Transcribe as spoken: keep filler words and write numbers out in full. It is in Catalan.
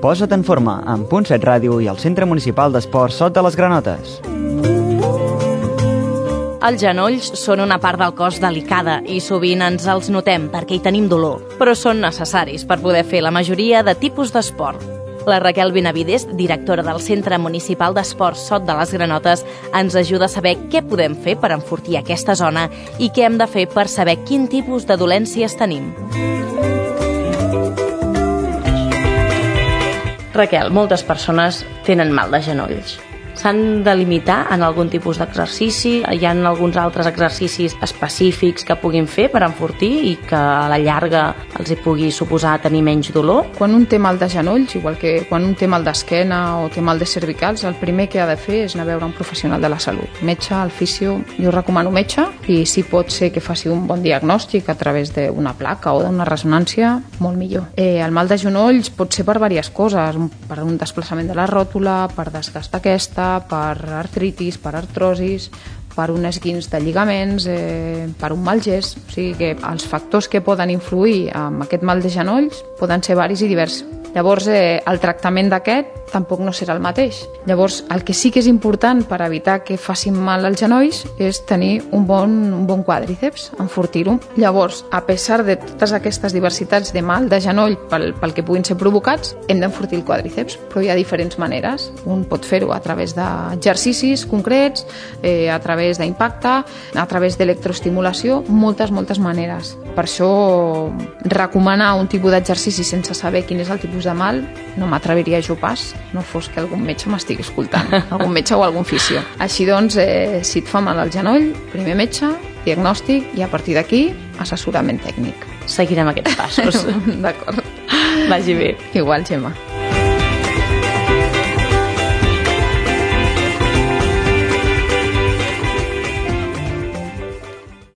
Posa't en forma, amb Punt set Ràdio i el Centre Municipal d'Esports Sot de les Granotes. Els genolls són una part del cos delicada i sovint ens els notem perquè hi tenim dolor, però són necessaris per poder fer la majoria de tipus d'esport. La Raquel Benavides, directora del Centre Municipal d'Esports Sot de les Granotes, ens ajuda a saber què podem fer per enfortir aquesta zona i què hem de fer per saber quin tipus de dolències tenim. Raquel, moltes persones tenen mal de genolls. S'han de limitar en algun tipus d'exercici? Hi ha alguns altres exercicis específics que puguin fer per enfortir i que a la llarga els hi pugui suposar tenir menys dolor? Quan un té mal de genolls, igual que quan un té mal d'esquena o té mal de cervicals, el primer que ha de fer és anar a veure un professional de la salut. Metge, el fisio, jo recomano metge, i si pot ser que faci un bon diagnòstic a través d'una placa o d'una ressonància, molt millor. Eh, el mal de genolls pot ser per diverses coses, per un desplaçament de la ròtula, per desgast aquesta, per artritis, per artrosis, per un esguins de lligaments, eh, per un mal gest. O sigui que els factors que poden influir en aquest mal de genolls poden ser varis i diversos. Llavors, eh, el tractament d'aquest tampoc no serà el mateix. Llavors, el que sí que és important per evitar que facin mal als genolls és tenir un bon, un bon quàdriceps, enfortir-ho. Llavors, a pesar de totes aquestes diversitats de mal de genoll pel, pel que puguin ser provocats, hem d'enfortir el quàdriceps, però hi ha diferents maneres. Un pot fer-ho a través d'exercicis concrets, eh, a través d'impacte, a través d'electroestimulació, moltes, moltes maneres. Per això, recomanar un tipus d'exercici sense saber quin és el tipus de mal, no m'atreviria jo pas, no fos que algun metge m'estigui escoltant, algun metge o algun fisio. Així doncs, eh, si et fa mal al genoll, primer metge, diagnòstic i a partir d'aquí, assessorament tècnic. Seguirem aquests passos. D'acord. Vagi bé. Igual, Gemma.